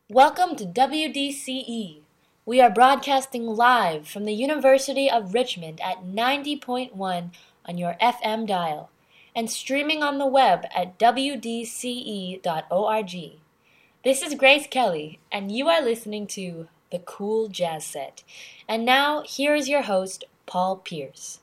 Welcome to WDCE. We are broadcasting live from the University of Richmond at 90.1 on your FM dial and streaming on the web at wdce.org. This is Grace Kelly, and you are listening to The Cool Jazz Set. And now, here is your host, Paul Pierce.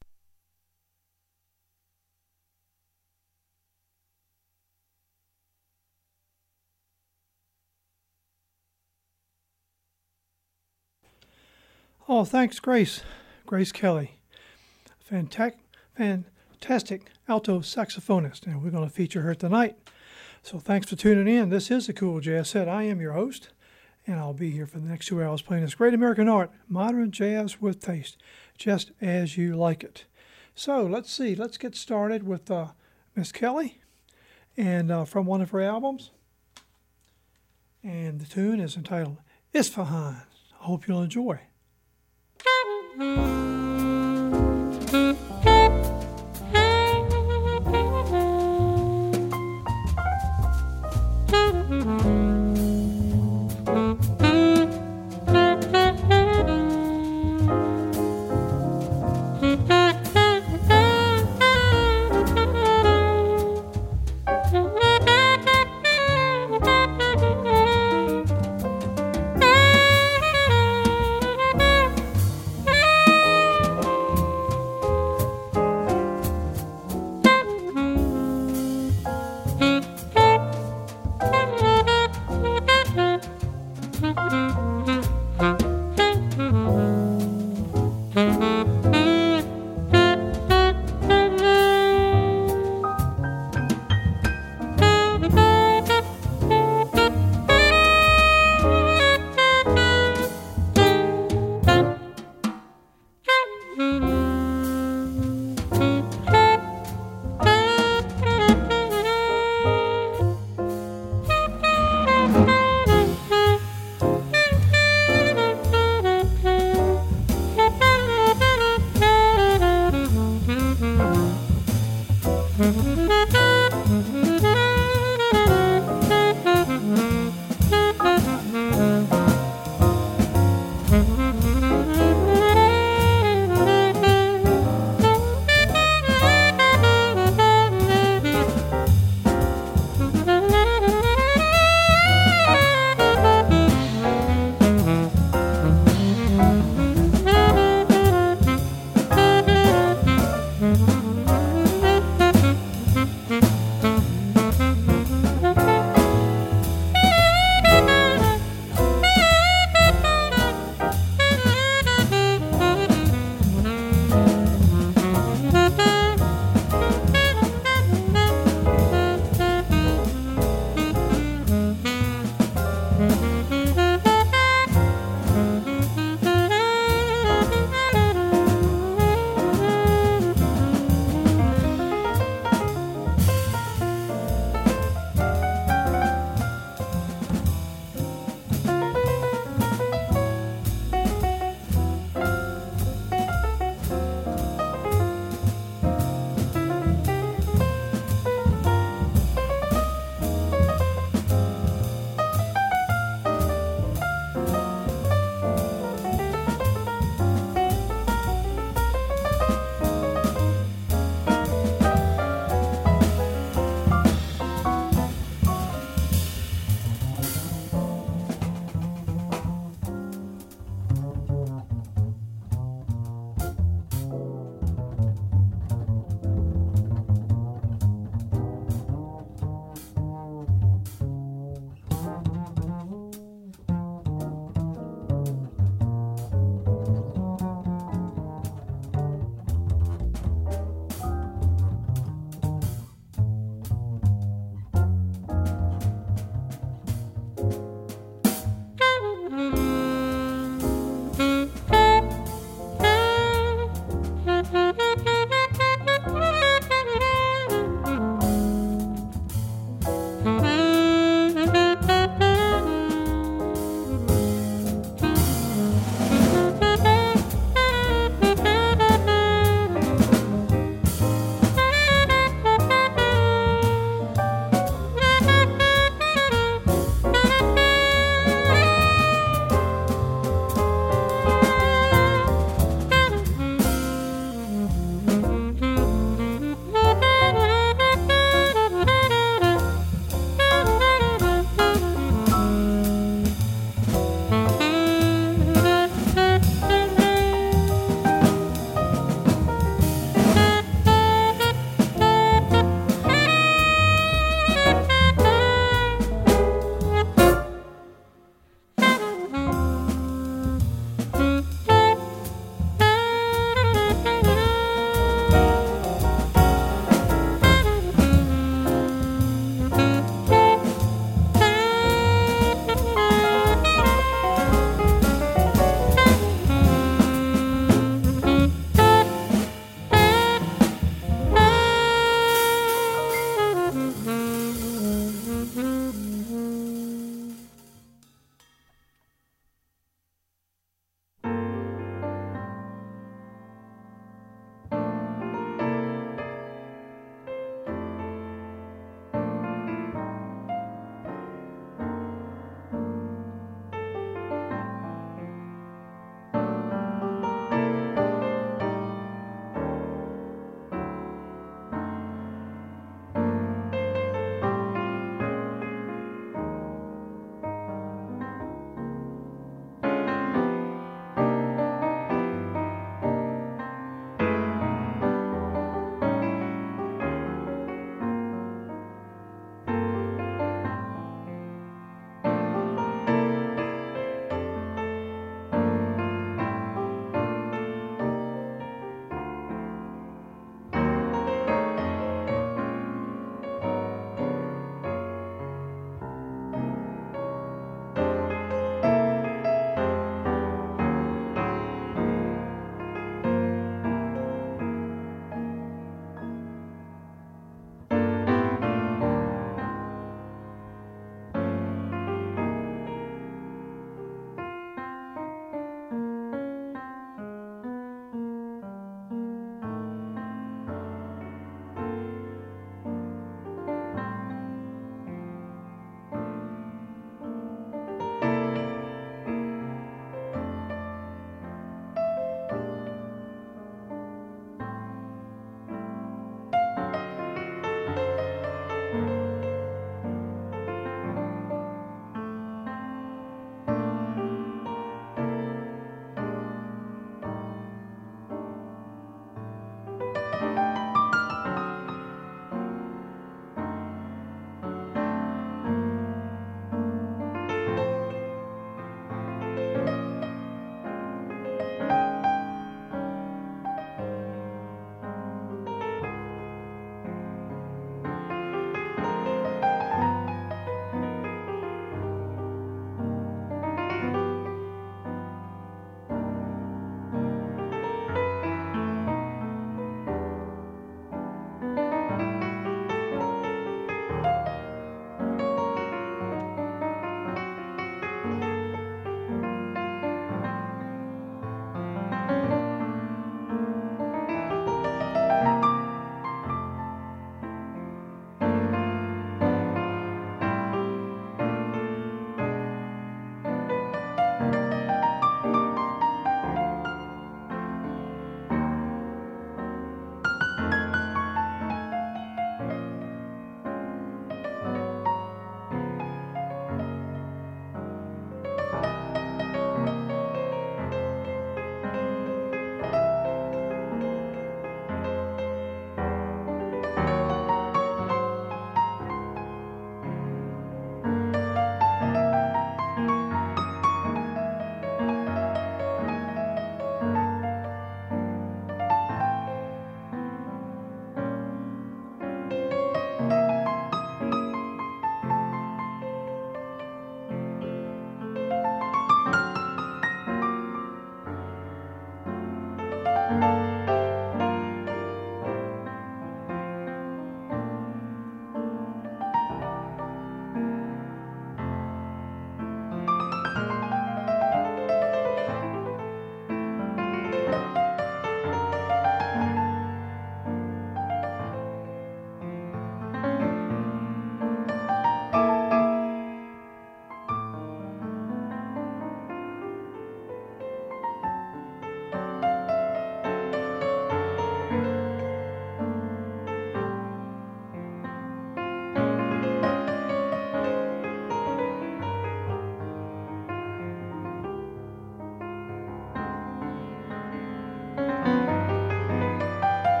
Oh, thanks, Grace. Grace Kelly. Fantastic alto saxophonist, and we're going to feature her tonight. So thanks for tuning in. This is The Cool Jazz Set. I am your host, and I'll be here for the next 2 hours playing this great American art, modern jazz with taste, just as you like it. So let's see. Let's get started with Miss Kelly, and from one of her albums. And the tune is entitled Isfahan. I hope you'll enjoy.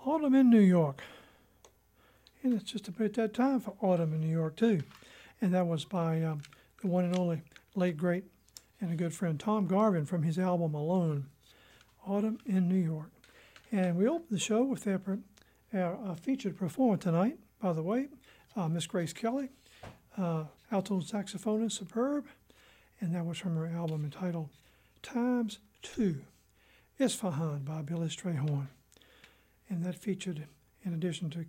Autumn in New York. And it's just about that time for Autumn in New York, too. And that was by the one and only late, great, and a good friend Tom Garvin from his album Alone, Autumn in New York. And we opened the show with our featured performer tonight, by the way, Miss Grace Kelly, alto saxophonist, superb, and that was from her album entitled Times 2, Isfahan by Billy Strayhorn. And that featured, in addition to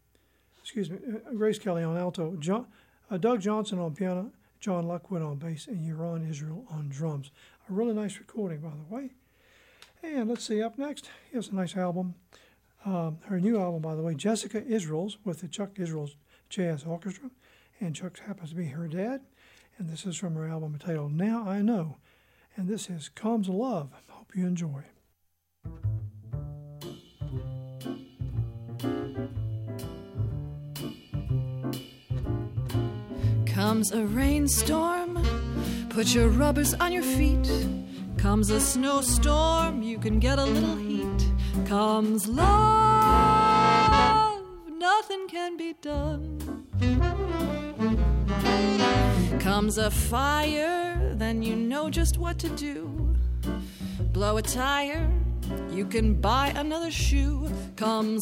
Grace Kelly on alto, Doug Johnson on piano, John Lockwood on bass, and Yaron Israel on drums. A really nice recording, by the way. And let's see, up next, here's a nice album. Her new album, by the way, Jessica Israels, with the Chuck Israels Jazz Orchestra. And Chuck happens to be her dad. And this is from her album entitled Now I Know. And this is Comes Love. Hope you enjoy. Comes a rainstorm, put your rubbers on your feet. Comes a snowstorm, you can get a little heat. Comes love, nothing can be done. Comes a fire, then you know just what to do. Blow a tire, you can buy another shoe. Comes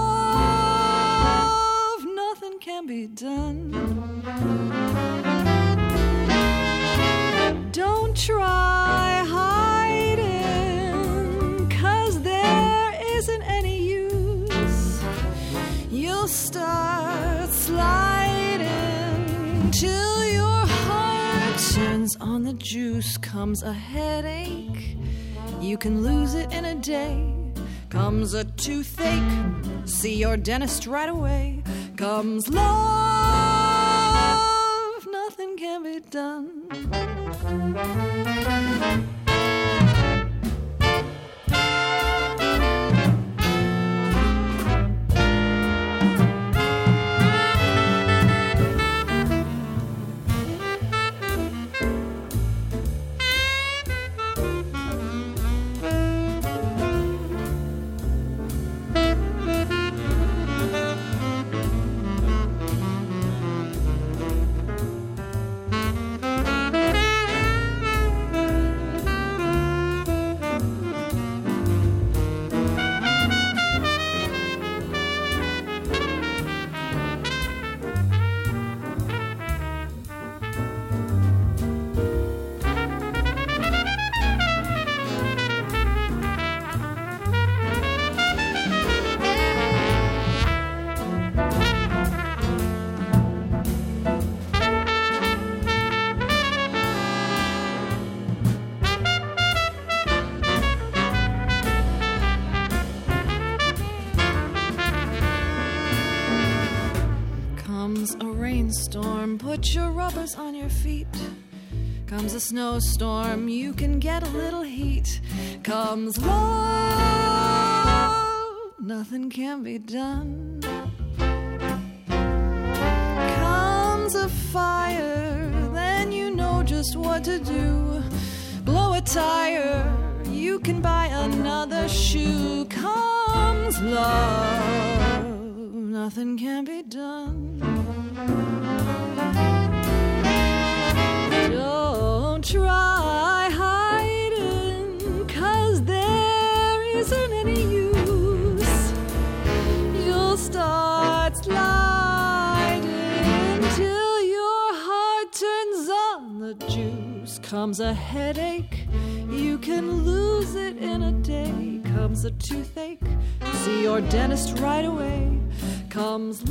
love, nothing can be done. Don't try hiding, 'cause there isn't any use. You'll start sliding till your heart turns on the juice. Comes a headache, you can lose it in a day. Comes a toothache, see your dentist right away. Comes love, nothing can be done. Put your rubbers on your feet. Comes a snowstorm, you can get a little heat. Comes love, nothing can be done. Comes a fire, then you know just what to do. Blow a tire, you can buy another shoe. Comes love, nothing can be done. Don't try hiding, 'cause there isn't any use. You'll start sliding till your heart turns on the juice. Comes a headache, you can lose it in a day. Comes a toothache, see your dentist right away. Comes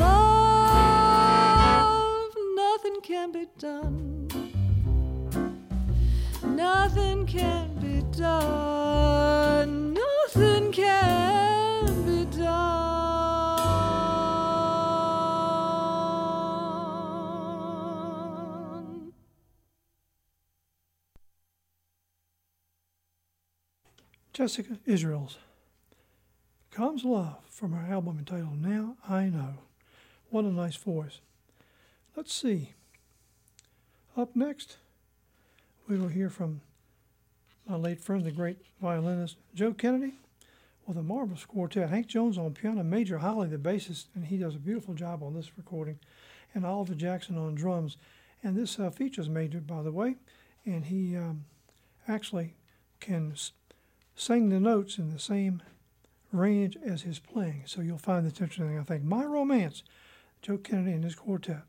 love, nothing can be done. Nothing can be done. Nothing can be done. Jessica Israels. Comes Love from her album entitled Now I Know. What a nice voice. Let's see. Up next, we will hear from my late friend, the great violinist Joe Kennedy, with a marvelous quartet. Hank Jones on piano, Major Holly the bassist, and he does a beautiful job on this recording, and Oliver Jackson on drums. And this features Major, by the way, and he actually can sing the notes in the same range as his playing. So you'll find this interesting, I think. My Romance, Joe Kennedy and his quartet.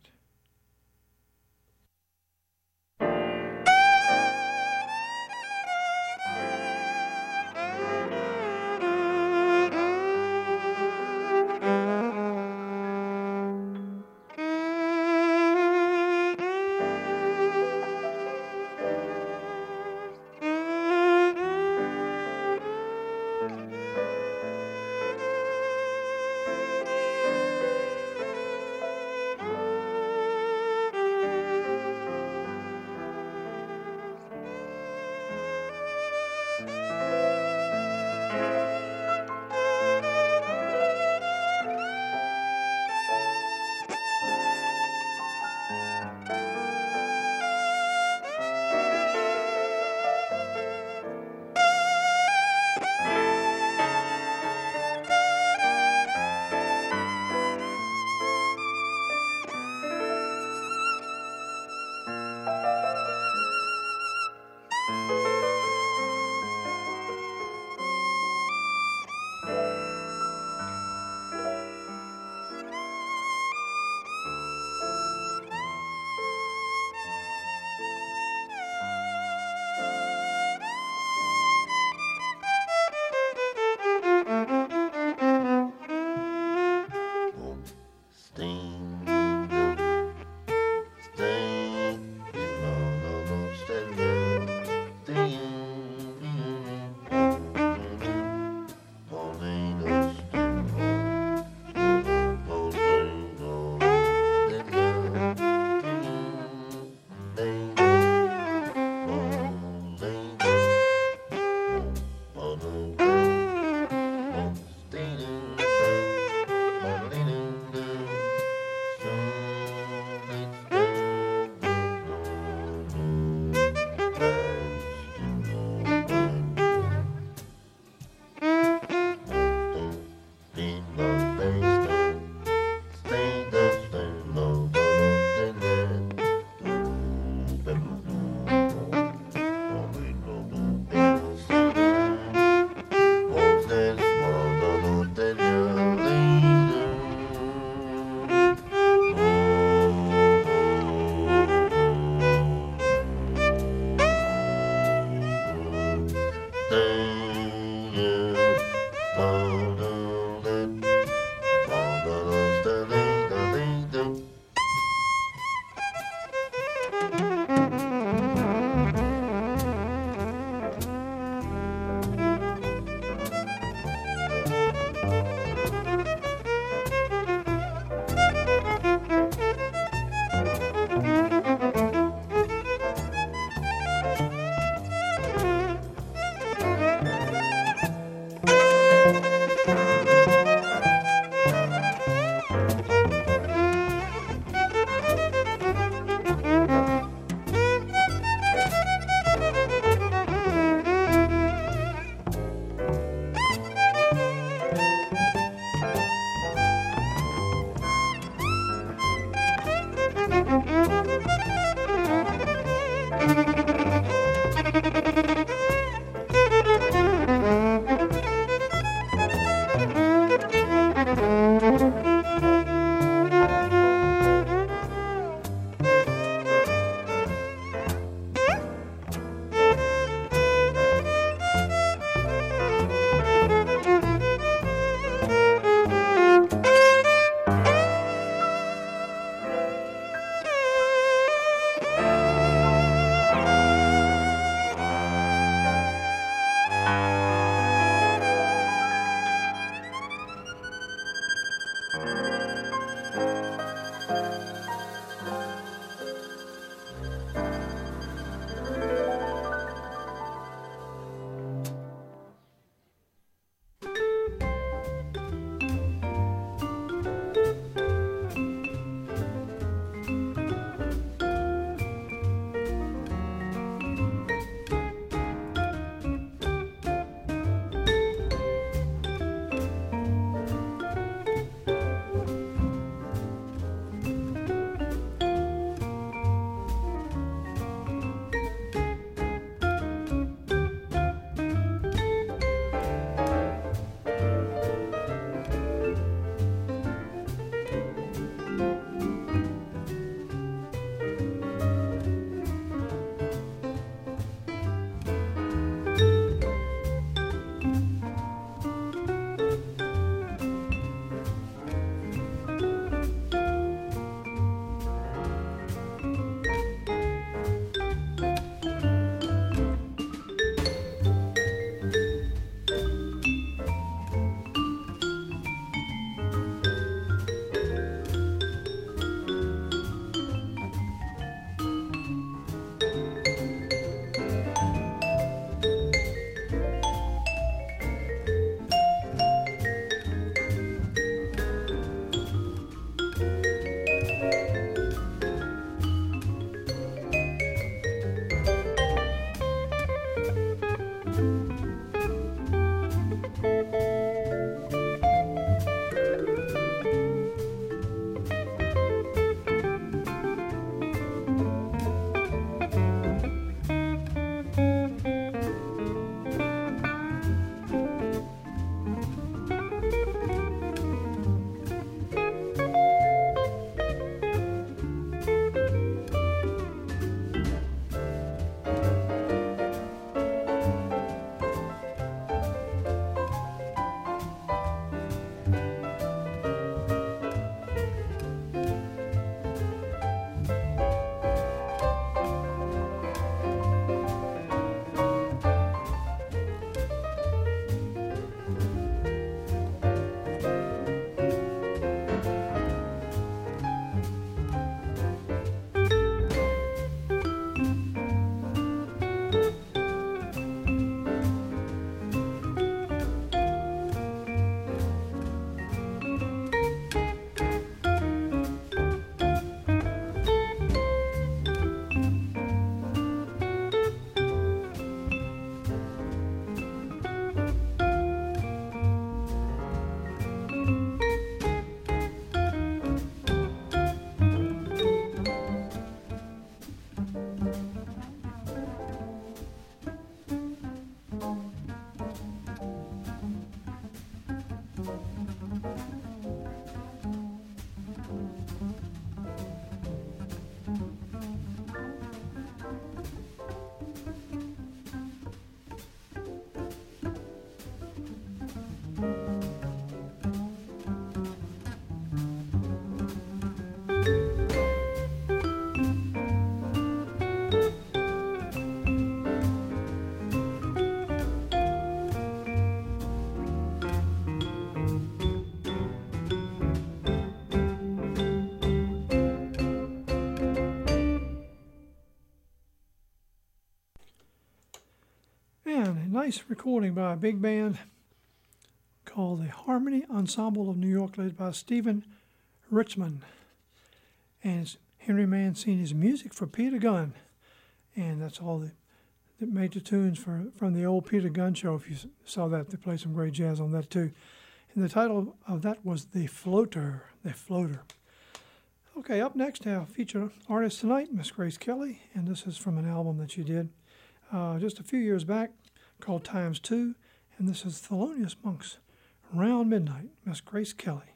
And a nice recording by a big band called the Harmony Ensemble of New York, led by Stephen Richman. And it's Henry Mancini's music for Peter Gunn. And that's all the major tunes from the old Peter Gunn show. If you saw that, they played some great jazz on that too. And the title of that was The Floater. The Floater. Okay, up next, our feature artist tonight, Miss Grace Kelly. And this is from an album that she did just a few years back called Times Two. And this is Thelonious Monk's Around Midnight, Miss Grace Kelly.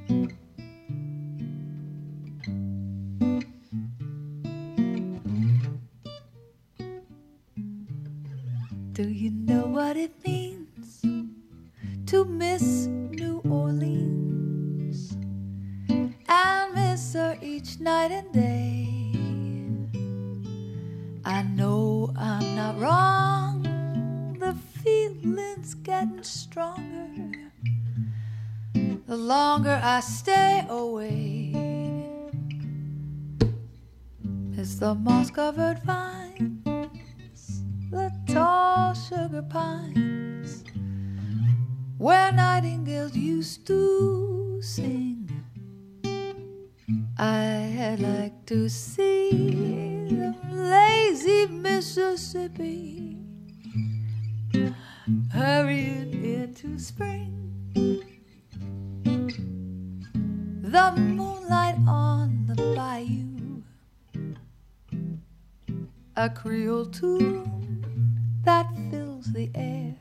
Do you know what it means to miss New Orleans and miss her each night and day? I know I'm not wrong, the feeling's getting stronger the longer I stay away. It's the moss-covered vines, the tall sugar pines, where nightingales used to sing. I'd like to see the lazy Mississippi hurrying into spring. The moonlight on the bayou, a Creole tune that fills the air.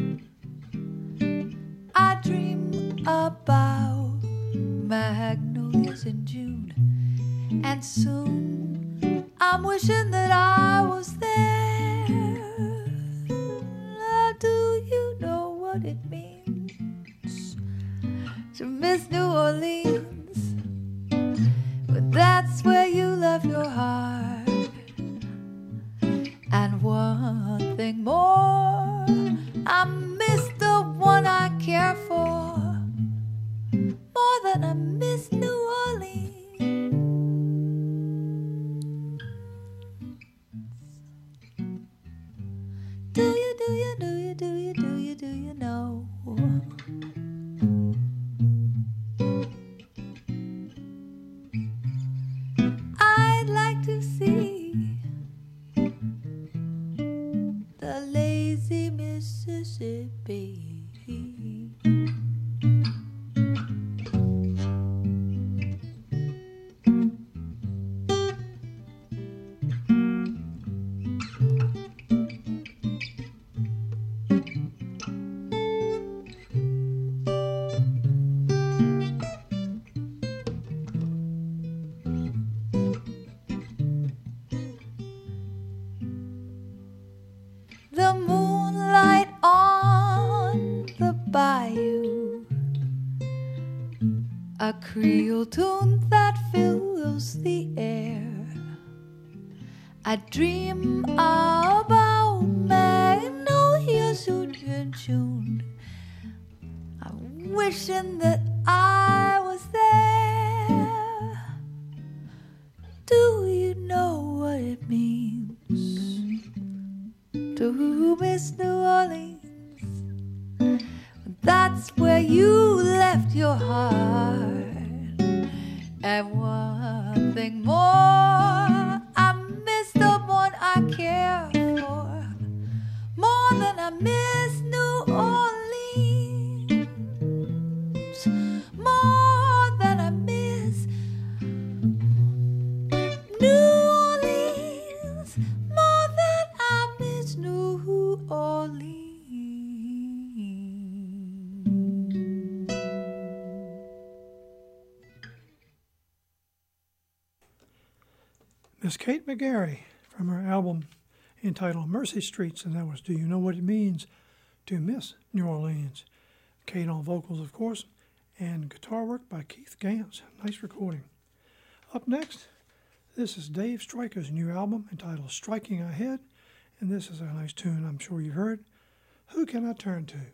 I dream about magnolias in June, and soon I'm wishing that I was there. Do you know what it means to miss New Orleans? But that's where you left your heart. And one thing more, I miss the one I care for more than I miss New Orleans. Do you know? I'd like to see the lazy Mississippi. The moonlight on the bayou, a Creole tune that fills the air. I dream about magnolias in June. I'm wishing that I was there. Do you know what it means to miss New Orleans? That's where you left your heart. And one thing more, I miss the one I care for more than I miss New Orleans, more than I miss New Orleans, more than I miss New Orleans. Miss Kate McGarry from her album entitled Mercy Streets, and that was Do You Know What It Means to Miss New Orleans? Kate on vocals, of course, and guitar work by Keith Gans. Nice recording. Up next, this is Dave Stryker's new album entitled Striking Ahead, and this is a nice tune I'm sure you've heard. Who Can I Turn To?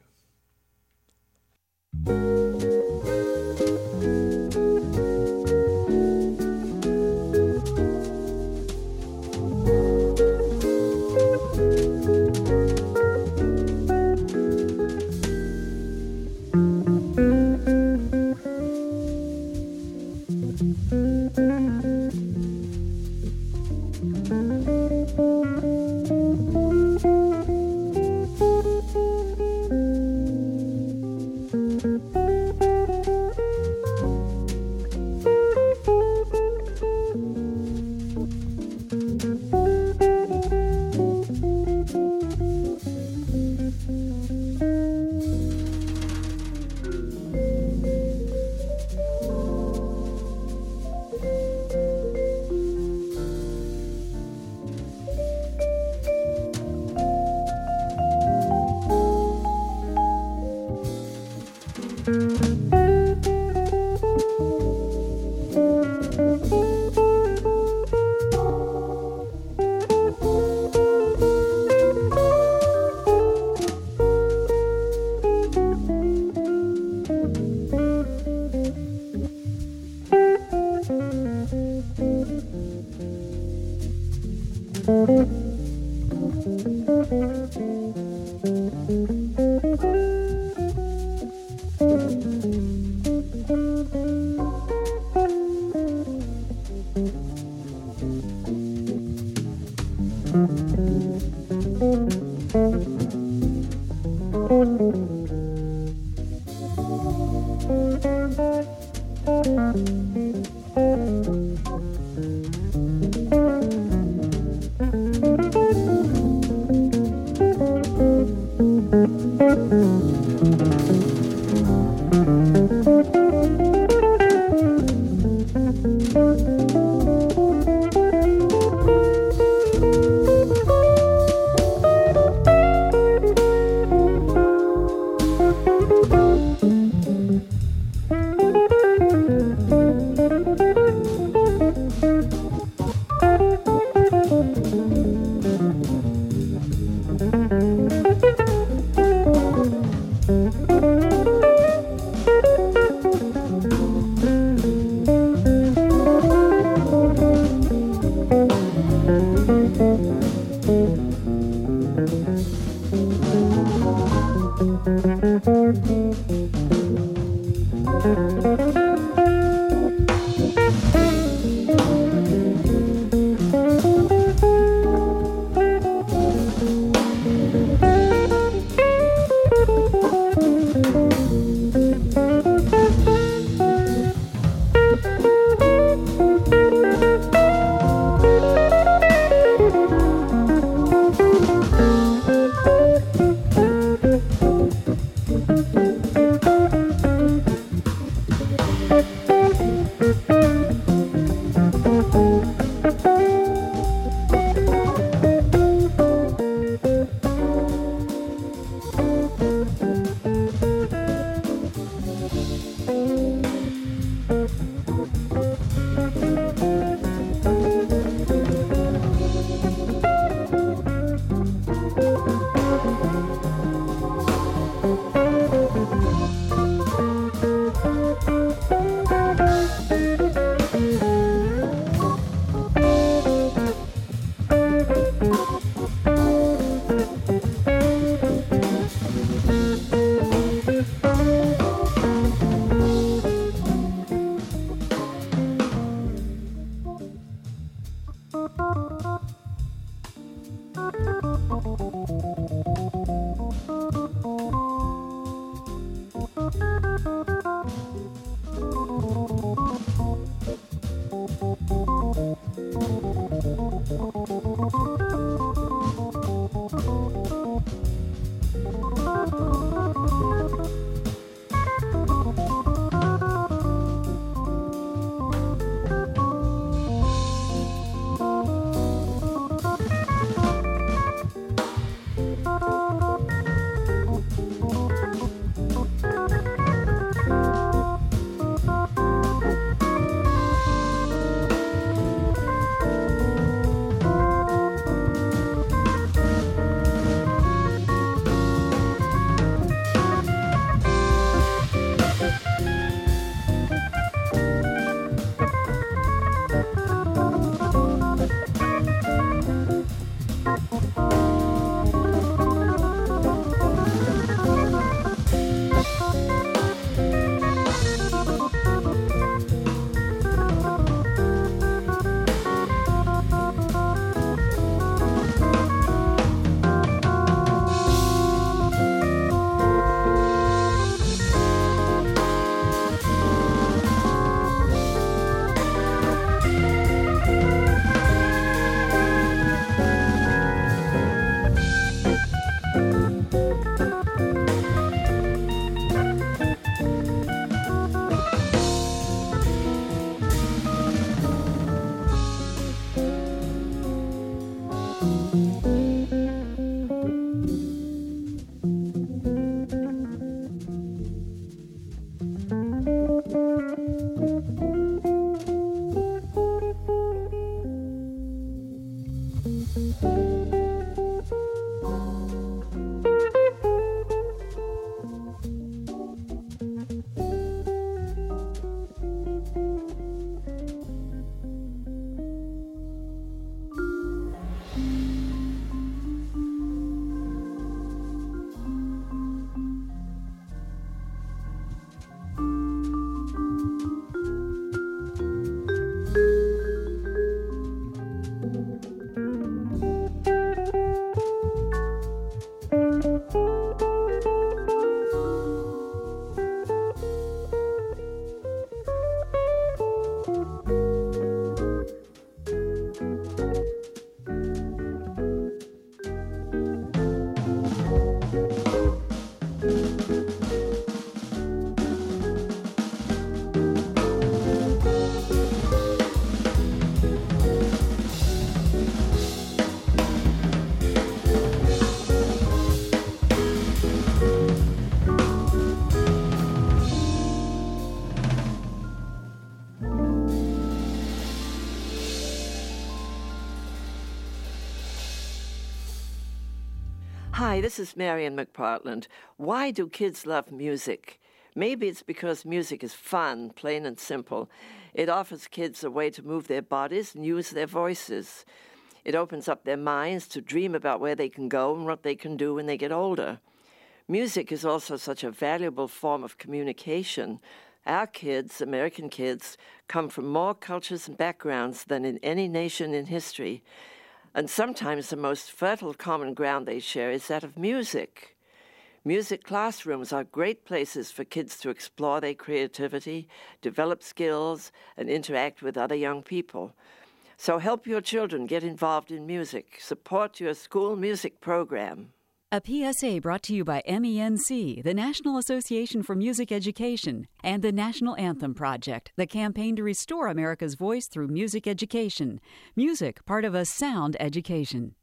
Hi, this is Marian McPartland. Why do kids love music? Maybe it's because music is fun, plain and simple. It offers kids a way to move their bodies and use their voices. It opens up their minds to dream about where they can go and what they can do when they get older. Music is also such a valuable form of communication. Our kids, American kids, come from more cultures and backgrounds than in any nation in history. And sometimes the most fertile common ground they share is that of music. Music classrooms are great places for kids to explore their creativity, develop skills, and interact with other young people. So help your children get involved in music. Support your school music program. A PSA brought to you by MENC, the National Association for Music Education, and the National Anthem Project, the campaign to restore America's voice through music education. Music, part of a sound education.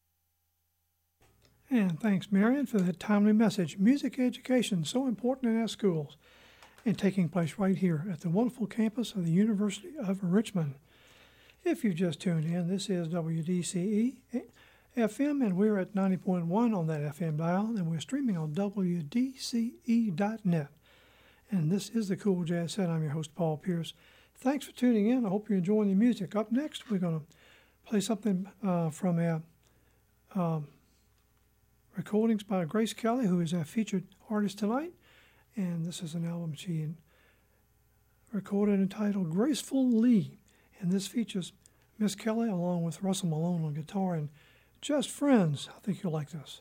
And thanks, Marian, for that timely message. Music education, so important in our schools, and taking place right here at the wonderful campus of the University of Richmond. If you've just tuned in, this is WDCE FM, and we're at 90.1 on that FM dial, and we're streaming on WDCE.net. And this is the Cool Jazz Set. I'm your host, Paul Pierce. Thanks for tuning in. I hope you're enjoying the music. Up next, we're going to play something from our recordings by Grace Kelly, who is our featured artist tonight. And this is an album she recorded entitled Graceful Lee. And this features Miss Kelly along with Russell Malone on guitar and Just Friends. I think you'll like this.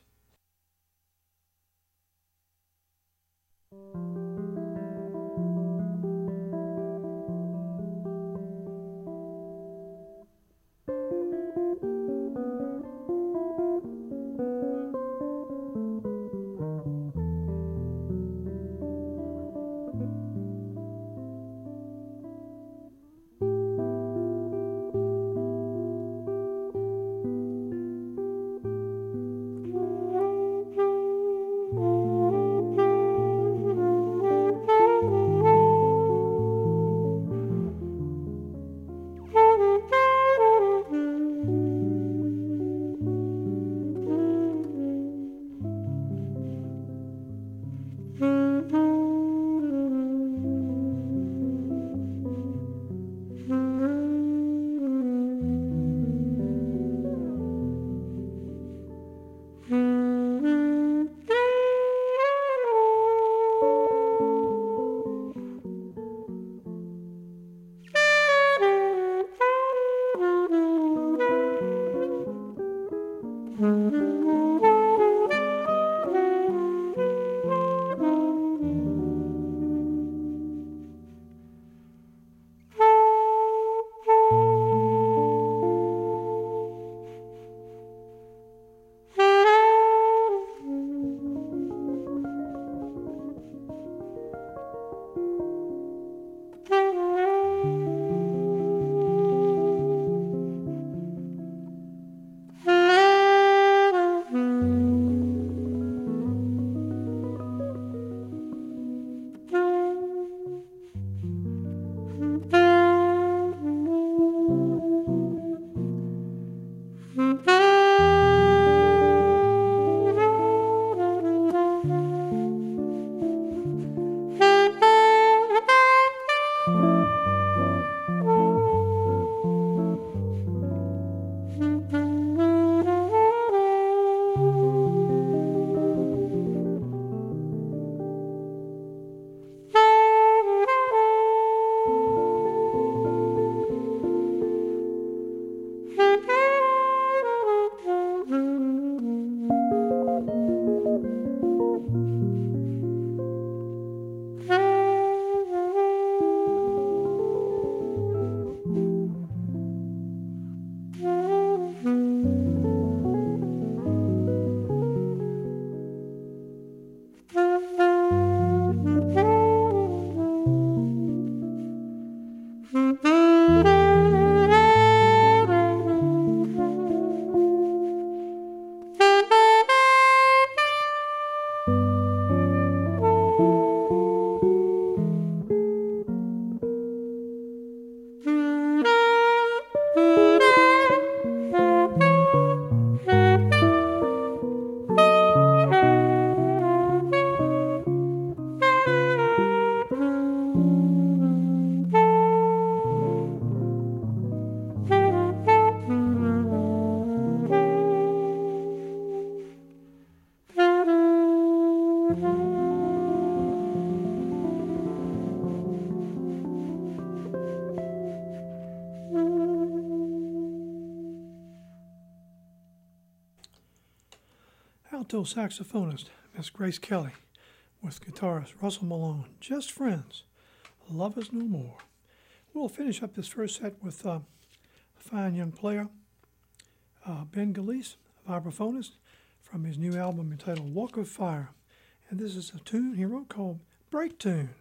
alto saxophonist, Miss Grace Kelly, with guitarist Russell Malone. Just Friends, Love Is No More. We'll finish up this first set with a fine young player, Ben Gillies, a vibraphonist, from his new album entitled Walk of Fire. And this is a tune he wrote called Break Tune.